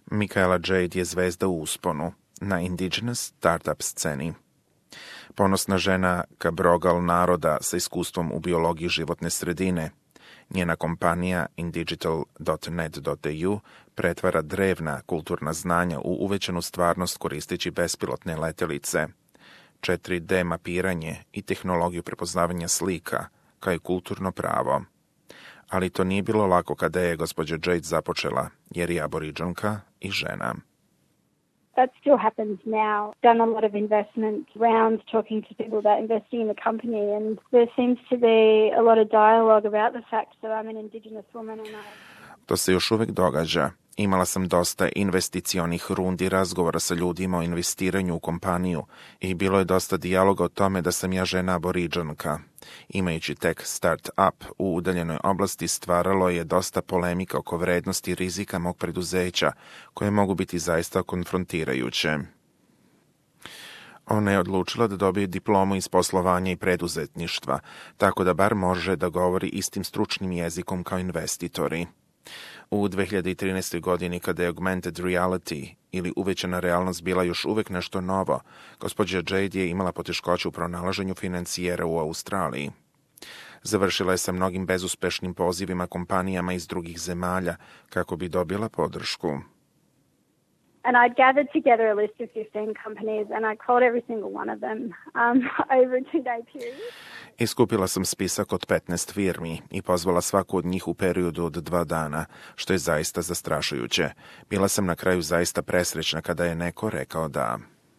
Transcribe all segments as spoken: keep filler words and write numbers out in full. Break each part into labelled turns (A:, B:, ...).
A: Michaela Jade je zvezda u usponu na indigenous startup sceni. Ponosna žena Cabrogal naroda sa iskustvom u biologiji životne sredine. Njena kompanija indigital dot net dot e u pretvara drevna kulturna znanja u uvećanu stvarnost koristeći bespilotne letelice, četiri D mapiranje i tehnologiju prepoznavanja slika, kao i kulturno pravo. Ali to nije bilo lako kada je gospođa Jade započela, jer je aboriđanka i žena.
B: That still happens now. Done a lot of investment rounds talking to people about investing in the company, and there seems to be a lot of dialogue about the fact that I'm an Indigenous woman and I...
A: To se još uvek događa. Imala sam dosta investicionih rundi razgovora sa ljudima o investiranju u kompaniju i bilo je dosta dijaloga o tome da sam ja žena aboriđanka. Imajući tek start-up u udaljenoj oblasti, stvaralo je dosta polemika oko vrednosti i rizika mog preduzeća, koje mogu biti zaista konfrontirajuće. Ona je odlučila da dobije diplomu iz poslovanja i preduzetništva, tako da bar može da govori istim stručnim jezikom kao investitori. U dve hiljade trinaestoj. godini, kada je augmented reality ili uvećana realnost bila još uvek nešto novo, gospođa Jade je imala poteškoće u pronalaženju financijera u Australiji. Završila je sa mnogim bezuspešnim pozivima kompanijama iz drugih zemalja kako bi dobila podršku.
B: And I'd gathered together a list of fifteen companies and I called every single one of them um, over a two-day period.
A: Iskupila sam spisak od petnaest firmi i pozvala svaku od njih u periodu od dva dana, što je zaista zastrašujuće. Bila sam na kraju zaista presrećna kada je neko rekao da.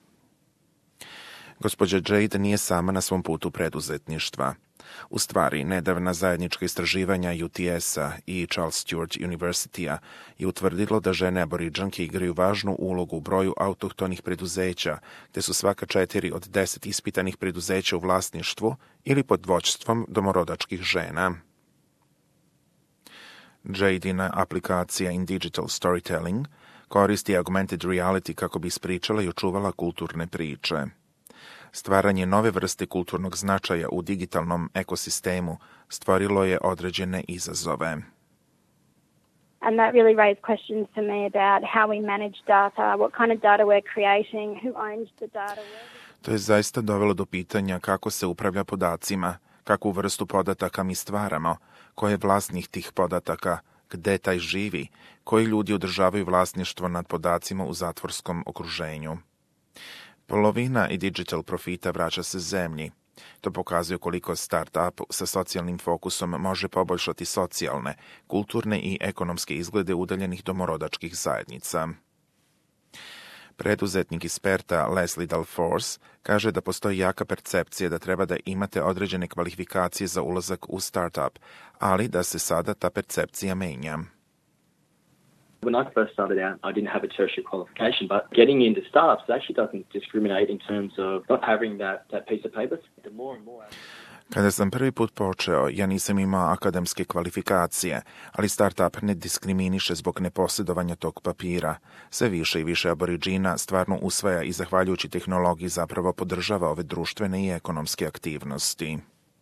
A: Gospođa Jade nije sama na svom putu preduzetništva. U stvari, nedavna zajednička istraživanja U T S-a i Charles Sturt University-a je utvrdilo da žene aboriđanke igraju važnu ulogu u broju autohtonih preduzeća, te su svaka četiri od deset ispitanih preduzeća u vlasništvu ili pod vođstvom domorodačkih žena. Jadina aplikacija In Digital Storytelling koristi augmented reality kako bi ispričala i očuvala kulturne priče. Stvaranje nove vrste kulturnog značaja u digitalnom ekosistemu stvorilo je određene izazove.
B: And that really raised questions to me about how we manage data, what kind of data we're creating, who owns the data.
A: To je zaista dovelo do pitanja kako se upravlja podacima, kakvu vrstu podataka mi stvaramo, ko je vlasnik tih podataka, gde taj živi, koji ljudi održavaju vlasništvo nad podacima u zatvorskom okruženju. Polovina i digital profita vraća se zemlji. To pokazuje koliko start-up sa socijalnim fokusom može poboljšati socijalne, kulturne i ekonomske izglede udaljenih domorodačkih zajednica. Preduzetnik iz Perta Leslie Dalforce kaže da postoji jaka percepcija da treba da imate određene kvalifikacije za ulazak u start-up, ali da se sada ta percepcija menja.
C: When I first started out, I didn't have a tertiary qualification, but getting into startups actually doesn't discriminate in terms of not having that, that piece of paper. The more and more...
A: Kada sam prvi put počeo, ja nisam imao akademske kvalifikacije, ali startup ne diskriminiše zbog neposjedovanja tog papira. Sve više i više aboriđina stvarno usvaja i zahvaljujući tehnologiji zapravo podržava ove društvene i ekonomske aktivnosti.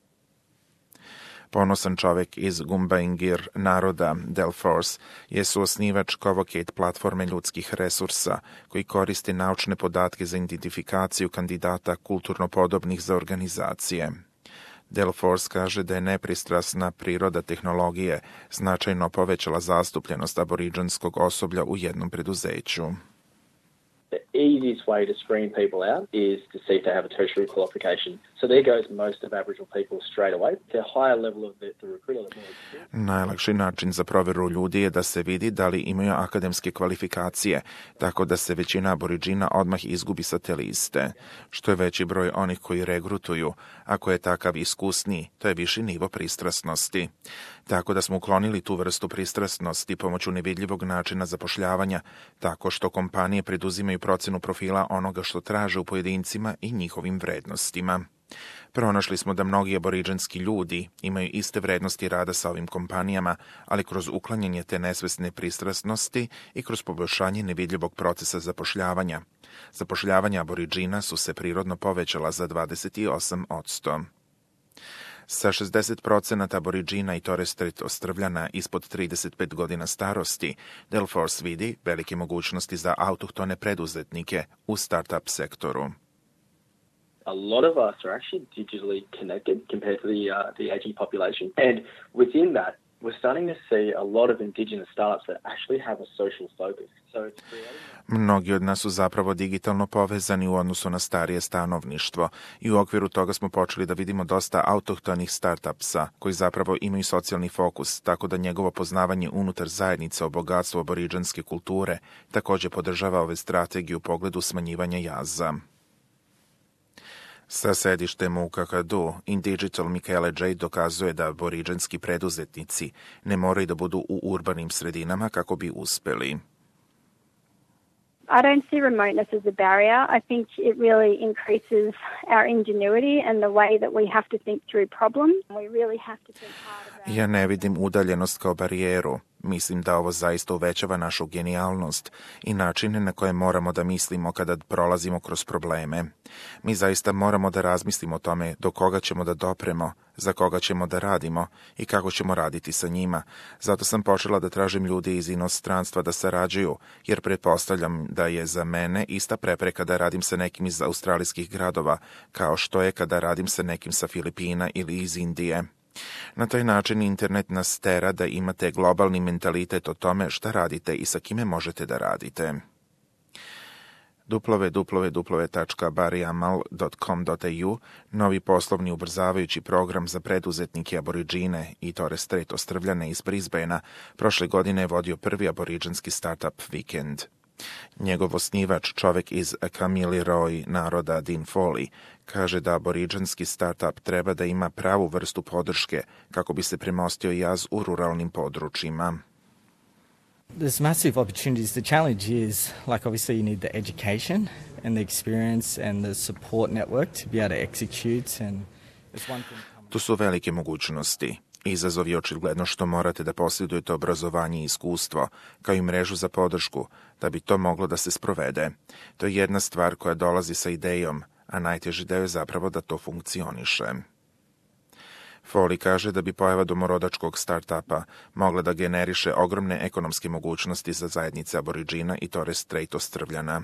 A: Ponosan čovek iz Gumbaingir naroda, Dalforce, je suosnivač Covocate platforme ljudskih resursa, koji koristi naučne podatke za identifikaciju kandidata kulturno podobnih za organizacije. Dalforce kaže da je nepristrasna priroda tehnologije značajno povećala zastupljenost aboriđanskog osoblja u jednom preduzeću.
C: The easiest way to screen people out is to see if they have a tertiary qualification. So there goes most of Aboriginal people straight away. The higher level of the, the recruiter... The more...
A: Najlakši način za proveru ljudi je da se vidi da li imaju akademske kvalifikacije, tako da se većina aboriđina odmah izgubi sa te liste. Što je veći broj onih koji regrutuju, ako je takav iskusniji, to je viši nivo pristrasnosti. Tako da smo uklonili tu vrstu pristrasnosti pomoću nevidljivog načina zapošljavanja, tako što kompanije preduzimaju procenu profila onoga što traže u pojedincima i njihovim vrednostima. Pronašli smo da mnogi aboriđanski ljudi imaju iste vrednosti rada sa ovim kompanijama, ali kroz uklanjanje te nesvesne pristrasnosti i kroz poboljšanje nevidljivog procesa zapošljavanja. Zapošljavanja aboriđina su se prirodno povećala za dvadeset osam posto. Sa šezdeset procenata Aboridžina i Torres Strait Ostrvljana ispod trideset pet godina starosti, Delforce vidi velike mogućnosti za autohtone preduzetnike u start-up sektoru.
C: A lot of us are actually digitally connected compared to the uh, the aging population, and within that, we're starting to see a lot of indigenous startups that actually have a social focus. So it's creating...
A: Mnogi od nas su zapravo digitalno povezani u odnosu na starije stanovništvo i u okviru toga smo počeli da vidimo dosta autohtonih startupsa koji zapravo imaju socijalni fokus, tako da njegovo poznavanje unutar zajednice o bogatstvu aboridžanske kulture također podržava ove strategije u pogledu smanjivanja jaza. Sa sedištem u Kakadu, InDigital Michaela Jade dokazuje da aboridžanski preduzetnici ne moraju da budu u urbanim sredinama kako bi uspeli.
B: I don't see remoteness as a barrier. I think it really increases our ingenuity and the way that we have to think through problems. We really have to think hard about...
A: Ja ne vidim udaljenost kao barijeru. Mislim da ovo zaista uvećava našu genijalnost i načine na koje moramo da mislimo kada prolazimo kroz probleme. Mi zaista moramo da razmislimo o tome do koga ćemo da dopremo, za koga ćemo da radimo i kako ćemo raditi sa njima. Zato sam počela da tražim ljude iz inostranstva da sarađuju, jer pretpostavljam da je za mene ista prepreka da radim sa nekim iz australijskih gradova, kao što je kada radim sa nekim sa Filipina ili iz Indije. Na taj način internet nas tera da imate globalni mentalitet o tome šta radite i sa kime možete da radite. w w w tačka bariamal tačka com tačka a u, novi poslovni ubrzavajući program za preduzetnike Aboridžine i Torres Strait Ostrvljane iz Brisbanea, prošle godine je vodio prvi aboridžanski startup vikend. Njegov osnivač, čovek iz Kamilaroi naroda Dean Foley, kaže da aboridžanski startup treba da ima pravu vrstu podrške kako bi se premostio jaz u ruralnim područjima.
D: There's massive opportunities. The challenge is, like, obviously you need the education and the experience and the support network to be able to execute. And it's one thing.
A: Tu su velike mogućnosti. Izazov je očigledno što morate da posjedujete obrazovanje i iskustvo, kao i mrežu za podršku, da bi to moglo da se sprovede. To je jedna stvar koja dolazi sa idejom, a najteži deo je zapravo da to funkcioniše. Foley kaže da bi pojava domorodačkog startupa mogla da generiše ogromne ekonomske mogućnosti za zajednice Aboridžina i Torres Strait Ostrvljana.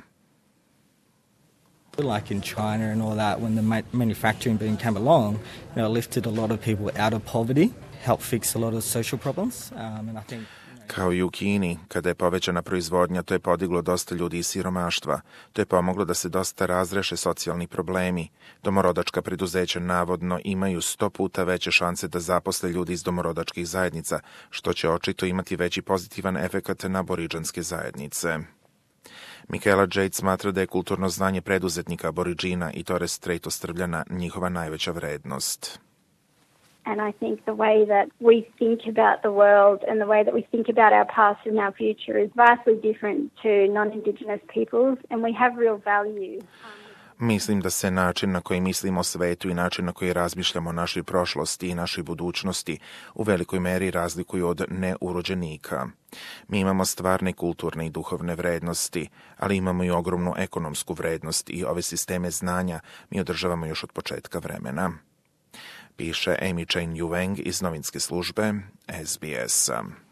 D: Like in China and all that, when the manufacturing boom came along, you know, lifted a lot of people out of poverty, helped fix a lot of social problems, um, and I think...
A: Kao i u Kini, kada je povećana proizvodnja, to je podiglo dosta ljudi iz siromaštva. To je pomoglo da se dosta razreše socijalni problemi. Domorodačka preduzeća navodno imaju sto puta veće šanse da zaposle ljudi iz domorodačkih zajednica, što će očito imati veći pozitivan efekat na aboridžanske zajednice. Michaela Jade smatra da je kulturno znanje preduzetnika Aboridžina i Torres Strait Ostrvljana njihova najveća vrednost.
B: And I think the way that we think about the world and the way that we think about our past and our future is vastly different to non-Indigenous peoples, and we have real value.
A: Mislim da se način na koji mislimo o svetu i način na koji razmišljamo o našoj prošlosti i našoj budućnosti u velikoj meri razlikuju od neurođenika. Mi imamo stvarne kulturne i duhovne vrednosti, ali imamo i ogromnu ekonomsku vrednost i ove sisteme znanja mi održavamo još od početka vremena. Piše Amy Chang Ewing iz novinske službe S B S-a.